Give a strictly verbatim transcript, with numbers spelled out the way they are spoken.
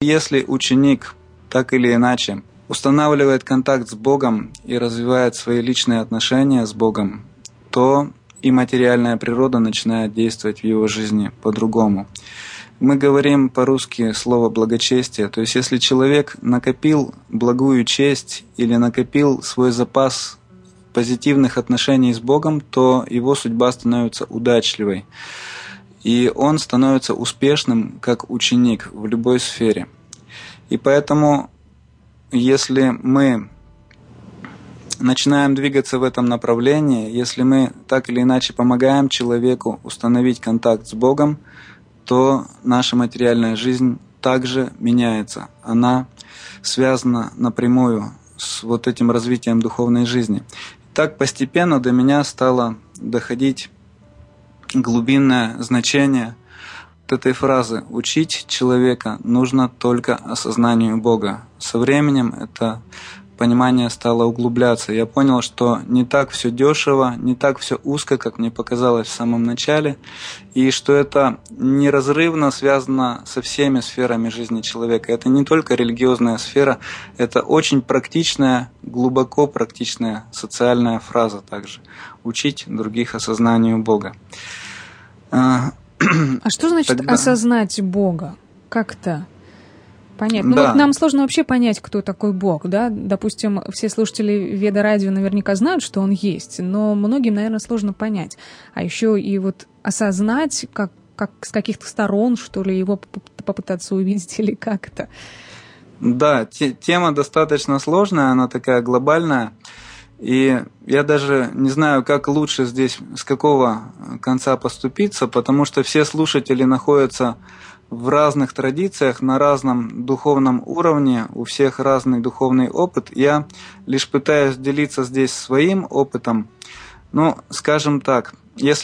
Если ученик так или иначе устанавливает контакт с Богом и развивает свои личные отношения с Богом, то и материальная природа начинает действовать в его жизни по-другому. Мы говорим по-русски слово «благочестие», то есть если человек накопил благую честь или накопил свой запас позитивных отношений с Богом, то его судьба становится удачливой, и он становится успешным как ученик в любой сфере. И поэтому, если мы начинаем двигаться в этом направлении, если мы так или иначе помогаем человеку установить контакт с Богом, то наша материальная жизнь также меняется. Она связана напрямую с вот этим развитием духовной жизни. Так постепенно до меня стало доходить глубинное значение вот этой фразы: «Учить человека нужно только осознанию Бога». Со временем это понимание стало углубляться. Я понял, что не так все дешево, не так все узко, как мне показалось в самом начале, и что это неразрывно связано со всеми сферами жизни человека. Это не только религиозная сфера, это очень практичная, глубоко практичная социальная фраза также. Учить других осознанию Бога. А что значит Тогда... осознать Бога? Как-то понять. Ну да. вот нам сложно вообще понять, кто такой Бог, да? Допустим, все слушатели Веда Радио наверняка знают, что Он есть, но многим, наверное, сложно понять. А еще и вот осознать, как, как с каких-то сторон, что ли, его попытаться увидеть или как-то. Да, те, тема достаточно сложная, она такая глобальная. И я даже не знаю, как лучше здесь, с какого конца поступиться, потому что все слушатели находятся в разных традициях, на разном духовном уровне, у всех разный духовный опыт. Я лишь пытаюсь делиться здесь своим опытом. Ну, скажем так, если